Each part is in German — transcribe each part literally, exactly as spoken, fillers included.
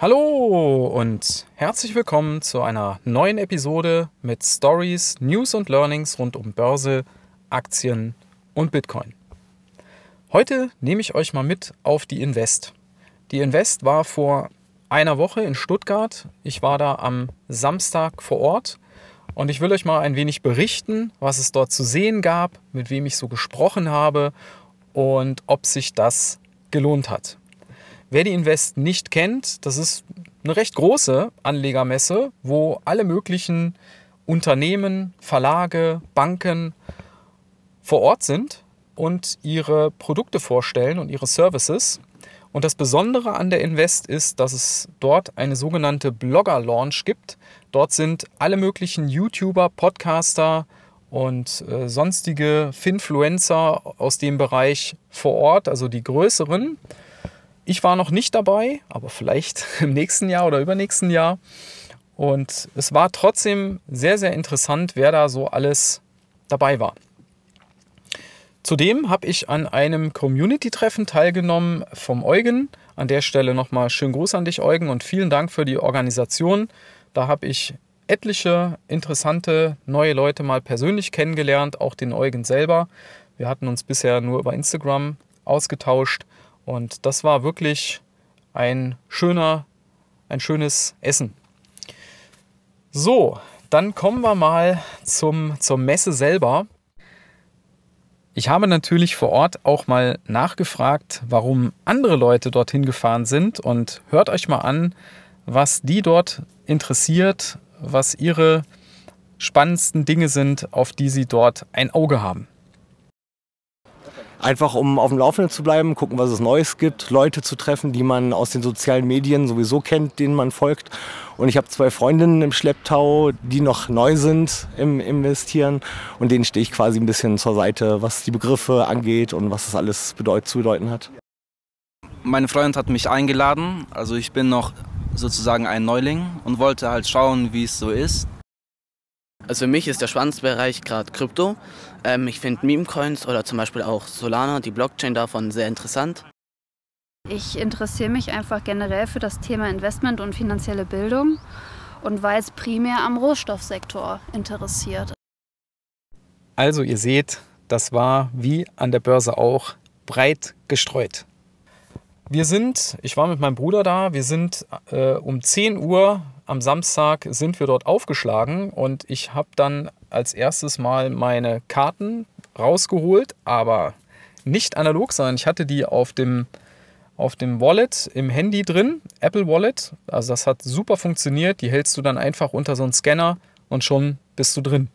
Hallo und herzlich willkommen zu einer neuen Episode mit Stories, News und Learnings rund um Börse, Aktien und Bitcoin. Heute nehme ich euch mal mit auf die Invest. Die Invest war vor einer Woche in Stuttgart. Ich war da am Samstag vor Ort und ich will euch mal ein wenig berichten, was es dort zu sehen gab, mit wem ich so gesprochen habe und ob sich das gelohnt hat. Wer die Invest nicht kennt, das ist eine recht große Anlegermesse, wo alle möglichen Unternehmen, Verlage, Banken vor Ort sind und ihre Produkte vorstellen und ihre Services. Und das Besondere an der Invest ist, dass es dort eine sogenannte Blogger-Launch gibt. Dort sind alle möglichen YouTuber, Podcaster und äh, sonstige Finfluencer aus dem Bereich vor Ort, also die größeren. Ich war noch nicht dabei, aber vielleicht im nächsten Jahr oder übernächsten Jahr. Und es war trotzdem sehr, sehr interessant, wer da so alles dabei war. Zudem habe ich an einem Community-Treffen teilgenommen vom Eugen. An der Stelle nochmal schönen Gruß an dich, Eugen, und vielen Dank für die Organisation. Da habe ich etliche interessante neue Leute mal persönlich kennengelernt, auch den Eugen selber. Wir hatten uns bisher nur über Instagram ausgetauscht. Und das war wirklich ein schöner, ein schönes Essen. So, dann kommen wir mal zum, zur Messe selber. Ich habe natürlich vor Ort auch mal nachgefragt, warum andere Leute dorthin gefahren sind. Und hört euch mal an, was die dort interessiert, was ihre spannendsten Dinge sind, auf die sie dort ein Auge haben. Einfach um auf dem Laufenden zu bleiben, gucken, was es Neues gibt, Leute zu treffen, die man aus den sozialen Medien sowieso kennt, denen man folgt. Und ich habe zwei Freundinnen im Schlepptau, die noch neu sind im Investieren. Und denen stehe ich quasi ein bisschen zur Seite, was die Begriffe angeht und was das alles bedeut- zu bedeuten hat. Meine Freundin hat mich eingeladen, also ich bin noch sozusagen ein Neuling und wollte halt schauen, wie es so ist. Also für mich ist der spannendste Bereich gerade Krypto. Ähm, ich finde Meme-Coins oder zum Beispiel auch Solana, die Blockchain davon, sehr interessant. Ich interessiere mich einfach generell für das Thema Investment und finanzielle Bildung und war jetzt primär am Rohstoffsektor interessiert. Also ihr seht, das war wie an der Börse auch breit gestreut. Wir sind, ich war mit meinem Bruder da, wir sind äh, um zehn Uhr am Samstag sind wir dort aufgeschlagen und ich habe dann als erstes mal meine Karten rausgeholt, aber nicht analog, sondern ich hatte die auf dem, auf dem Wallet im Handy drin, Apple Wallet. Also das hat super funktioniert, die hältst du dann einfach unter so einen Scanner und schon bist du drin.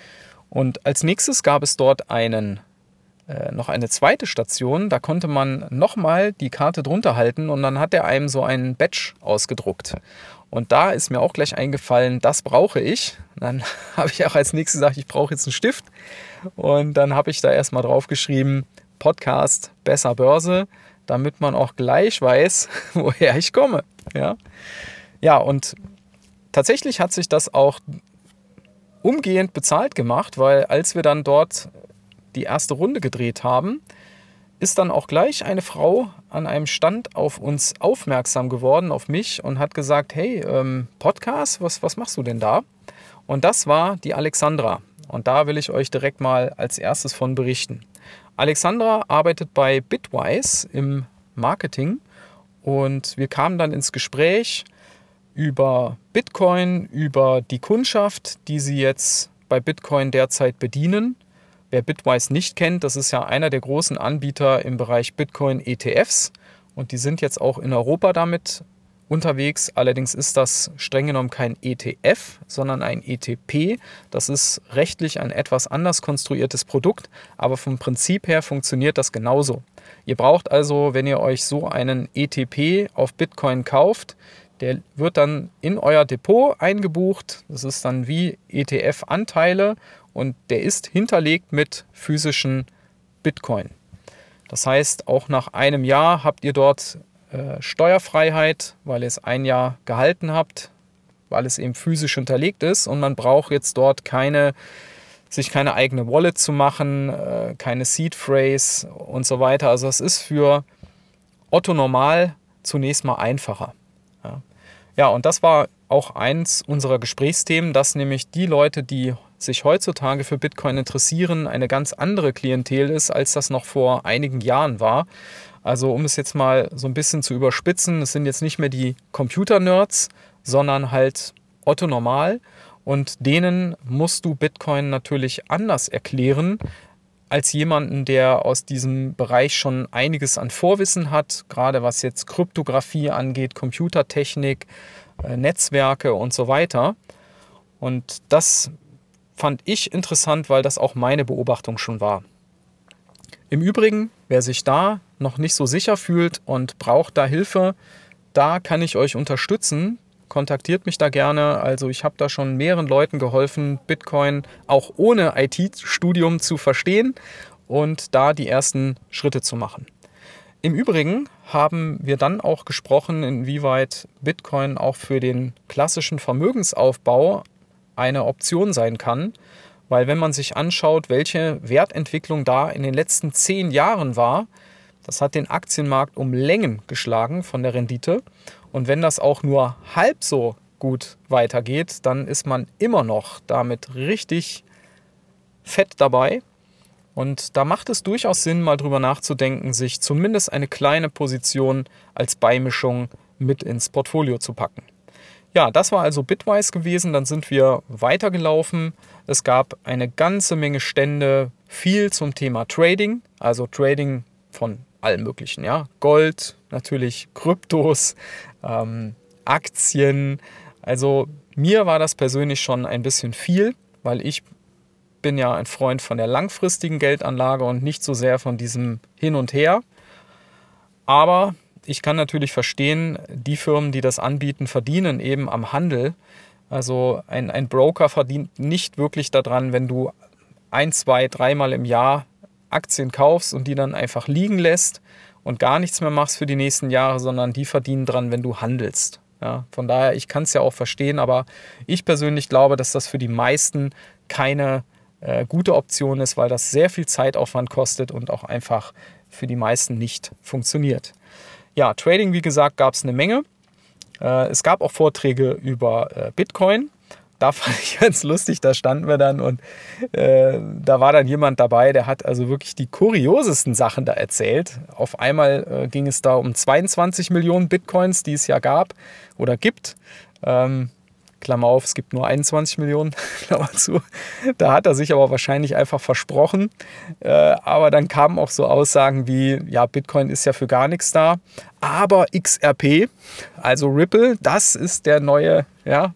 Und als nächstes gab es dort einen noch eine zweite Station, da konnte man nochmal die Karte drunter halten und dann hat er einem so einen Badge ausgedruckt. Und da ist mir auch gleich eingefallen, das brauche ich. Dann habe ich auch als nächstes gesagt, ich brauche jetzt einen Stift. Und dann habe ich da erstmal drauf geschrieben, Podcast Besser Börse, damit man auch gleich weiß, woher ich komme. Ja, ja, und tatsächlich hat sich das auch umgehend bezahlt gemacht, weil als wir dann dort die erste Runde gedreht haben, ist dann auch gleich eine Frau an einem Stand auf uns aufmerksam geworden, auf mich, und hat gesagt, hey, ähm, Podcast, was, was machst du denn da? Und das war die Alexandra. Und da will ich euch direkt mal als erstes von berichten. Alexandra arbeitet bei Bitwise im Marketing und wir kamen dann ins Gespräch über Bitcoin, über die Kundschaft, die sie jetzt bei Bitcoin derzeit bedienen. Wer Bitwise nicht kennt, das ist ja einer der großen Anbieter im Bereich Bitcoin-E T Fs und die sind jetzt auch in Europa damit unterwegs. Allerdings ist das streng genommen kein E T F, sondern ein E T P. Das ist rechtlich ein etwas anders konstruiertes Produkt, aber vom Prinzip her funktioniert das genauso. Ihr braucht also, wenn ihr euch so einen E T P auf Bitcoin kauft, der wird dann in euer Depot eingebucht. Das ist dann wie E T F-Anteile und der ist hinterlegt mit physischen Bitcoin. Das heißt, auch nach einem Jahr habt ihr dort äh, Steuerfreiheit, weil ihr es ein Jahr gehalten habt, weil es eben physisch hinterlegt ist und man braucht jetzt dort keine, sich keine eigene Wallet zu machen, äh, keine Seed Phrase und so weiter. Also es ist für Otto Normal zunächst mal einfacher. Ja. Ja, und das war auch eins unserer Gesprächsthemen, dass nämlich die Leute, die sich heutzutage für Bitcoin interessieren, eine ganz andere Klientel ist, als das noch vor einigen Jahren war. Also um es jetzt mal so ein bisschen zu überspitzen, es sind jetzt nicht mehr die Computer-Nerds, sondern halt Otto Normal. Und denen musst du Bitcoin natürlich anders erklären, als jemanden, der aus diesem Bereich schon einiges an Vorwissen hat, gerade was jetzt Kryptographie angeht, Computertechnik, äh, Netzwerke und so weiter. Und das fand ich interessant, weil das auch meine Beobachtung schon war. Im Übrigen, wer sich da noch nicht so sicher fühlt und braucht da Hilfe, da kann ich euch unterstützen. Kontaktiert mich da gerne. Also ich habe da schon mehreren Leuten geholfen, Bitcoin auch ohne I T-Studium zu verstehen und da die ersten Schritte zu machen. Im Übrigen haben wir dann auch gesprochen, inwieweit Bitcoin auch für den klassischen Vermögensaufbau eine Option sein kann. Weil wenn man sich anschaut, welche Wertentwicklung da in den letzten zehn Jahren war, das hat den Aktienmarkt um Längen geschlagen von der Rendite. Und wenn das auch nur halb so gut weitergeht, dann ist man immer noch damit richtig fett dabei. Und da macht es durchaus Sinn, mal drüber nachzudenken, sich zumindest eine kleine Position als Beimischung mit ins Portfolio zu packen. Ja, das war also Bitwise gewesen. Dann sind wir weitergelaufen. Es gab eine ganze Menge Stände, viel zum Thema Trading, also Trading von allem Möglichen, ja, Gold, natürlich Kryptos, ähm, Aktien. Also mir war das persönlich schon ein bisschen viel, weil ich bin ja ein Freund von der langfristigen Geldanlage und nicht so sehr von diesem Hin und Her. Aber ich kann natürlich verstehen, die Firmen, die das anbieten, verdienen eben am Handel. Also ein, ein Broker verdient nicht wirklich daran, wenn du ein, zwei, dreimal im Jahr Aktien kaufst und die dann einfach liegen lässt und gar nichts mehr machst für die nächsten Jahre, sondern die verdienen dran, wenn du handelst. Ja, von daher, ich kann es ja auch verstehen, aber ich persönlich glaube, dass das für die meisten keine äh, gute Option ist, weil das sehr viel Zeitaufwand kostet und auch einfach für die meisten nicht funktioniert. Ja, Trading, wie gesagt, gab es eine Menge. Äh, es gab auch Vorträge über äh, Bitcoin. Da fand ich ganz lustig, da standen wir dann und äh, da war dann jemand dabei, der hat also wirklich die kuriosesten Sachen da erzählt. Auf einmal äh, ging es da um zweiundzwanzig Millionen Bitcoins, die es ja gab oder gibt. Ähm, Klammer auf, es gibt nur einundzwanzig Millionen, Klammer zu. Da hat er sich aber wahrscheinlich einfach versprochen. Äh, aber dann kamen auch so Aussagen wie, ja, Bitcoin ist ja für gar nichts da. Aber X R P, also Ripple, das ist der neue, ja.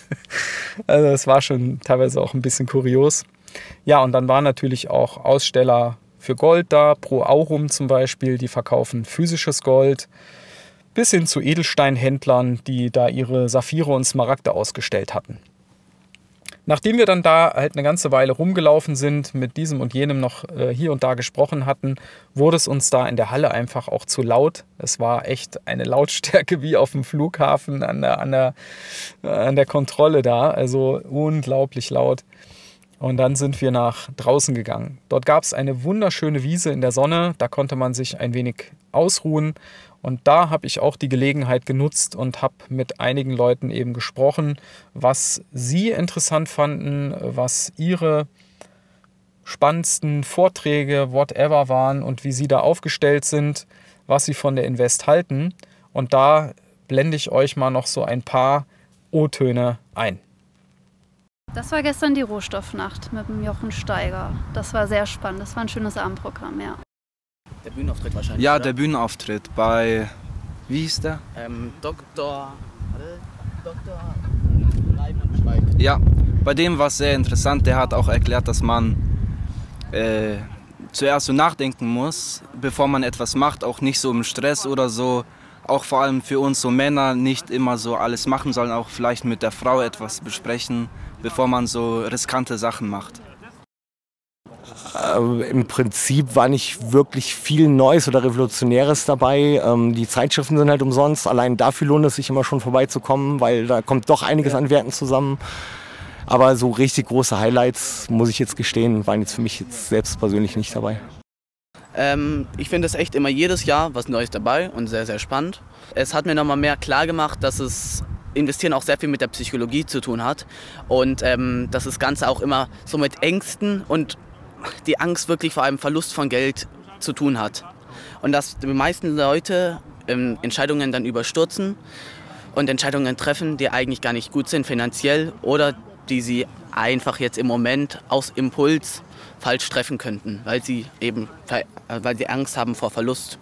Also das war schon teilweise auch ein bisschen kurios. Ja, und dann waren natürlich auch Aussteller für Gold da, Pro Aurum zum Beispiel, die verkaufen physisches Gold. Bis hin zu Edelsteinhändlern, die da ihre Saphire und Smaragde ausgestellt hatten. Nachdem wir dann da halt eine ganze Weile rumgelaufen sind, mit diesem und jenem noch äh, hier und da gesprochen hatten, wurde es uns da in der Halle einfach auch zu laut. Es war echt eine Lautstärke wie auf dem Flughafen an der, an der, äh, an der Kontrolle da, also unglaublich laut. Und dann sind wir nach draußen gegangen. Dort gab es eine wunderschöne Wiese in der Sonne, da konnte man sich ein wenig ausruhen. Und da habe ich auch die Gelegenheit genutzt und habe mit einigen Leuten eben gesprochen, was sie interessant fanden, was ihre spannendsten Vorträge, whatever waren und wie sie da aufgestellt sind, was sie von der Invest halten. Und da blende ich euch mal noch so ein paar O-Töne ein. Das war gestern die Rohstoffnacht mit dem Jochen Steiger. Das war sehr spannend. Das war ein schönes Abendprogramm, ja. Der Bühnenauftritt wahrscheinlich, Ja, oder? der Bühnenauftritt bei, wie hieß der? Ähm, Doktor Warte, Doktor Raimund Schweig. Ja, bei dem war es sehr interessant. Der hat auch erklärt, dass man äh, zuerst so nachdenken muss, bevor man etwas macht, auch nicht so im Stress oder so. Auch vor allem für uns so Männer nicht immer so alles machen, sondern auch vielleicht mit der Frau etwas besprechen, bevor man so riskante Sachen macht. Äh, Im Prinzip war nicht wirklich viel Neues oder Revolutionäres dabei. Ähm, die Zeitschriften sind halt umsonst. Allein dafür lohnt es sich immer schon vorbeizukommen, weil da kommt doch einiges an Werten zusammen. Aber so richtig große Highlights, muss ich jetzt gestehen, waren jetzt für mich jetzt selbst persönlich nicht dabei. Ähm, ich finde es echt immer jedes Jahr was Neues dabei und sehr, sehr spannend. Es hat mir nochmal mehr klar gemacht, dass es Investieren auch sehr viel mit der Psychologie zu tun hat und ähm, dass das Ganze auch immer so mit Ängsten und die Angst wirklich vor einem Verlust von Geld zu tun hat. Und dass die meisten Leute ähm, Entscheidungen dann überstürzen und Entscheidungen treffen, die eigentlich gar nicht gut sind finanziell oder die sie einfach jetzt im Moment aus Impuls falsch treffen könnten, weil sie eben weil sie Angst haben vor Verlust.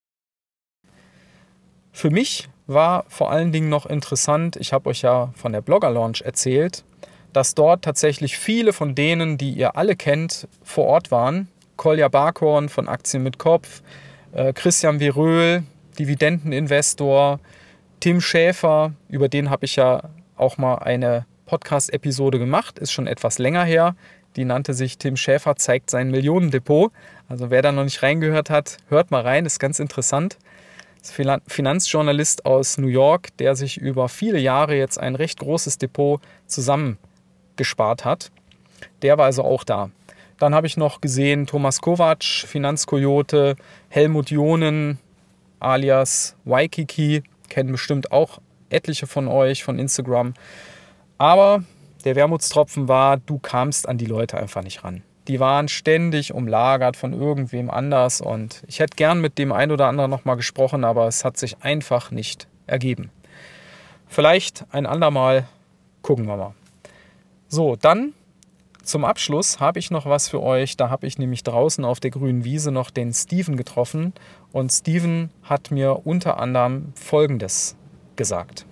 Für mich war vor allen Dingen noch interessant, ich habe euch ja von der Blogger Launch erzählt, dass dort tatsächlich viele von denen, die ihr alle kennt, vor Ort waren. Kolja Barkhorn von Aktien mit Kopf, äh, Christian Veröhl, Dividendeninvestor, Tim Schäfer, über den habe ich ja auch mal eine Podcast-Episode gemacht, ist schon etwas länger her. Die nannte sich Tim Schäfer zeigt sein Millionendepot. Also wer da noch nicht reingehört hat, hört mal rein, ist ganz interessant. Das ist ein Finanzjournalist aus New York, der sich über viele Jahre jetzt ein recht großes Depot zusammengespart hat. Der war also auch da. Dann habe ich noch gesehen Thomas Kovac, Finanzkoyote, Helmut Jonen alias Waikiki, kennen bestimmt auch etliche von euch von Instagram. Aber der Wermutstropfen war, du kamst an die Leute einfach nicht ran. Die waren ständig umlagert von irgendwem anders und ich hätte gern mit dem einen oder anderen nochmal gesprochen, aber es hat sich einfach nicht ergeben. Vielleicht ein andermal, gucken wir mal. So, dann zum Abschluss habe ich noch was für euch. Da habe ich nämlich draußen auf der grünen Wiese noch den Steven getroffen und Steven hat mir unter anderem Folgendes gesagt.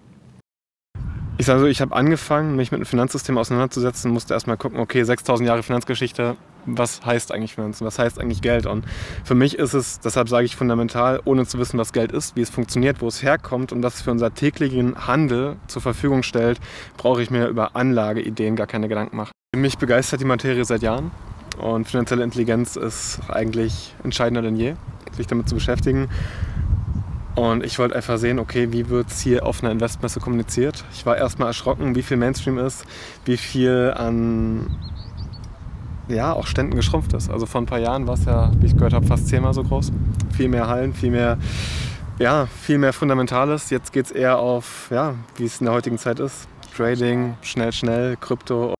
Ich sage so, ich habe angefangen, mich mit dem Finanzsystem auseinanderzusetzen, musste erstmal gucken, okay, sechstausend Jahre Finanzgeschichte, was heißt eigentlich Finanzen, was heißt eigentlich Geld? Und für mich ist es, deshalb sage ich fundamental, ohne zu wissen, was Geld ist, wie es funktioniert, wo es herkommt und was es für unser täglichen Handel zur Verfügung stellt, brauche ich mir über Anlageideen gar keine Gedanken machen. Mich begeistert die Materie seit Jahren und finanzielle Intelligenz ist eigentlich entscheidender denn je, sich damit zu beschäftigen. Und ich wollte einfach sehen, okay, wie wird es hier auf einer Investmesse kommuniziert. Ich war erstmal erschrocken, wie viel Mainstream ist, wie viel an ja, auch Ständen geschrumpft ist. Also vor ein paar Jahren war es ja, wie ich gehört habe, fast zehnmal so groß. Viel mehr Hallen, viel mehr, ja, viel mehr Fundamentales. Jetzt geht es eher auf, ja, wie es in der heutigen Zeit ist. Trading, schnell, schnell, Krypto.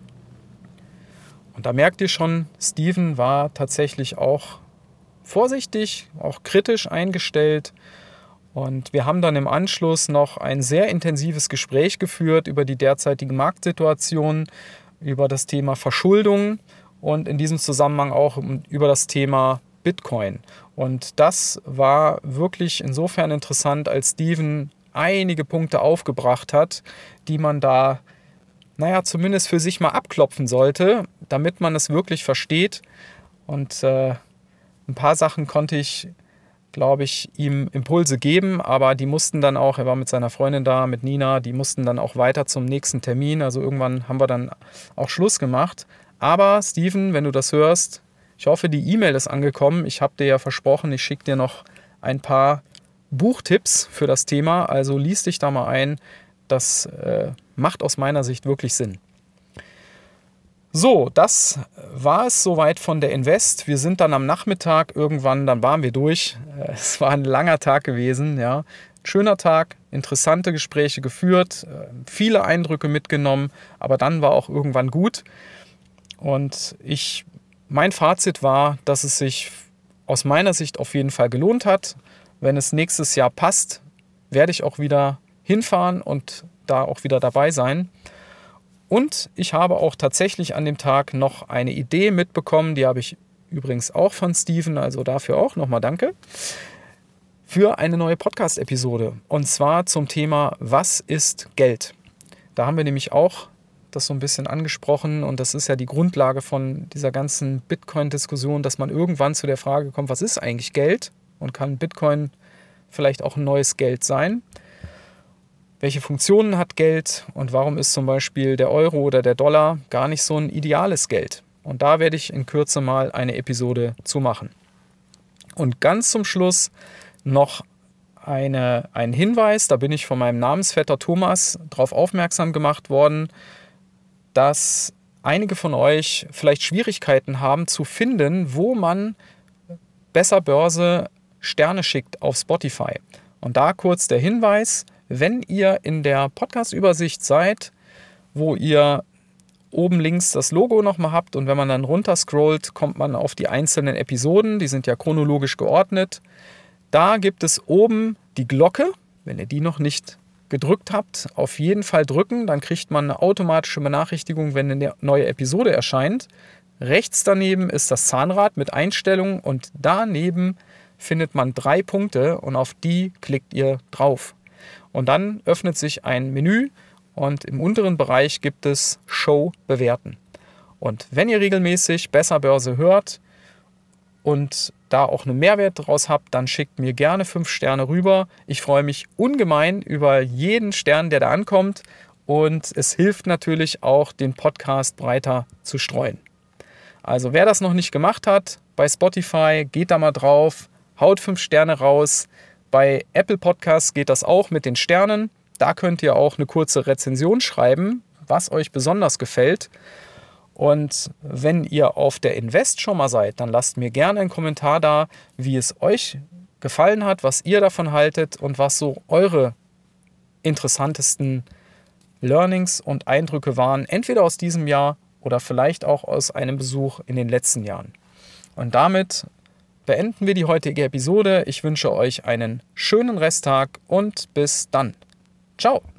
Und da merkt ihr schon, Steven war tatsächlich auch vorsichtig, auch kritisch eingestellt. Und wir haben dann im Anschluss noch ein sehr intensives Gespräch geführt über die derzeitige Marktsituation, über das Thema Verschuldung und in diesem Zusammenhang auch über das Thema Bitcoin. Und das war wirklich insofern interessant, als Steven einige Punkte aufgebracht hat, die man da, naja, zumindest für sich mal abklopfen sollte, damit man es wirklich versteht. Und äh, ein paar Sachen konnte ich, glaube ich, ihm Impulse geben, aber die mussten dann auch, er war mit seiner Freundin da, mit Nina, die mussten dann auch weiter zum nächsten Termin. Also irgendwann haben wir dann auch Schluss gemacht. Aber Steven, wenn du das hörst, ich hoffe, die E-Mail ist angekommen. Ich habe dir ja versprochen, ich schicke dir noch ein paar Buchtipps für das Thema. Also lies dich da mal ein. Das äh, macht aus meiner Sicht wirklich Sinn. So, das war es soweit von der Invest. Wir sind dann am Nachmittag irgendwann, dann waren wir durch. Es war ein langer Tag gewesen, ja. Schöner Tag, interessante Gespräche geführt, viele Eindrücke mitgenommen, aber dann war auch irgendwann gut. Und ich, mein Fazit war, dass es sich aus meiner Sicht auf jeden Fall gelohnt hat. Wenn es nächstes Jahr passt, werde ich auch wieder hinfahren und da auch wieder dabei sein. Und ich habe auch tatsächlich an dem Tag noch eine Idee mitbekommen, die habe ich übrigens auch von Steven, also dafür auch nochmal danke, für eine neue Podcast-Episode. Und zwar zum Thema, was ist Geld? Da haben wir nämlich auch das so ein bisschen angesprochen und das ist ja die Grundlage von dieser ganzen Bitcoin-Diskussion, dass man irgendwann zu der Frage kommt, was ist eigentlich Geld? Und kann Bitcoin vielleicht auch ein neues Geld sein? Welche Funktionen hat Geld und warum ist zum Beispiel der Euro oder der Dollar gar nicht so ein ideales Geld? Und da werde ich in Kürze mal eine Episode zu machen. Und ganz zum Schluss noch eine, ein Hinweis, da bin ich von meinem Namensvetter Thomas darauf aufmerksam gemacht worden, dass einige von euch vielleicht Schwierigkeiten haben zu finden, wo man besser Börse Sterne schickt auf Spotify. Und da kurz der Hinweis, wenn ihr in der Podcast-Übersicht seid, wo ihr oben links das Logo nochmal habt und wenn man dann runter scrollt, kommt man auf die einzelnen Episoden, die sind ja chronologisch geordnet. Da gibt es oben die Glocke, wenn ihr die noch nicht gedrückt habt, auf jeden Fall drücken, dann kriegt man eine automatische Benachrichtigung, wenn eine neue Episode erscheint. Rechts daneben ist das Zahnrad mit Einstellungen und daneben findet man drei Punkte und auf die klickt ihr drauf. Und dann öffnet sich ein Menü und im unteren Bereich gibt es Show bewerten. Und wenn ihr regelmäßig Besser Börse hört und da auch einen Mehrwert draus habt, dann schickt mir gerne fünf Sterne rüber. Ich freue mich ungemein über jeden Stern, der da ankommt und es hilft natürlich auch, den Podcast breiter zu streuen. Also wer das noch nicht gemacht hat, bei Spotify, geht da mal drauf, haut fünf Sterne raus. Bei Apple Podcasts geht das auch mit den Sternen. Da könnt ihr auch eine kurze Rezension schreiben, was euch besonders gefällt. Und wenn ihr auf der Invest schon mal seid, dann lasst mir gerne einen Kommentar da, wie es euch gefallen hat, was ihr davon haltet und was so eure interessantesten Learnings und Eindrücke waren, entweder aus diesem Jahr oder vielleicht auch aus einem Besuch in den letzten Jahren. Und damit beenden wir die heutige Episode. Ich wünsche euch einen schönen Resttag und bis dann. Ciao!